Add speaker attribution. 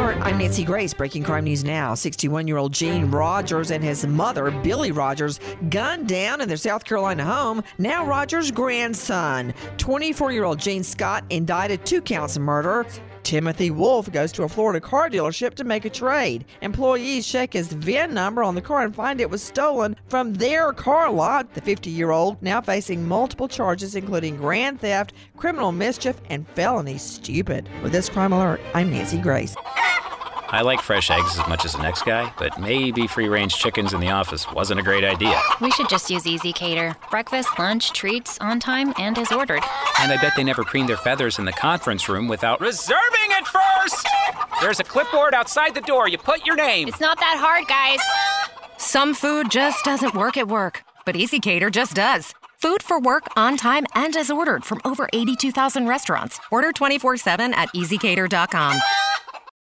Speaker 1: Alert, I'm Nancy Grace. Breaking crime news now. 61-year-old Gene Rogers and his mother, Billy Rogers, gunned down in their South Carolina home. Now Rogers' grandson, 24-year-old Gene Scott, indicted 2 counts of murder. Timothy Wolf goes to a Florida car dealership to make a trade. Employees check his VIN number on the car and find it was stolen from their car lot. The 50-year-old now facing multiple charges, including grand theft, criminal mischief, and felony stupid. With this Crime Alert, I'm Nancy Grace.
Speaker 2: I like fresh eggs as much as the next guy, but maybe free-range chickens in the office wasn't a great idea.
Speaker 3: We should just use Easy Cater. Breakfast, lunch, treats, on time, and as ordered.
Speaker 2: And I bet they never cleaned their feathers in the conference room without reserving it first! There's a clipboard outside the door. You put your name.
Speaker 3: It's not that hard, guys.
Speaker 4: Some food just doesn't work at work, but Easy Cater just does. Food for work, on time, and as ordered from over 82,000 restaurants. Order 24/7 at EasyCater.com.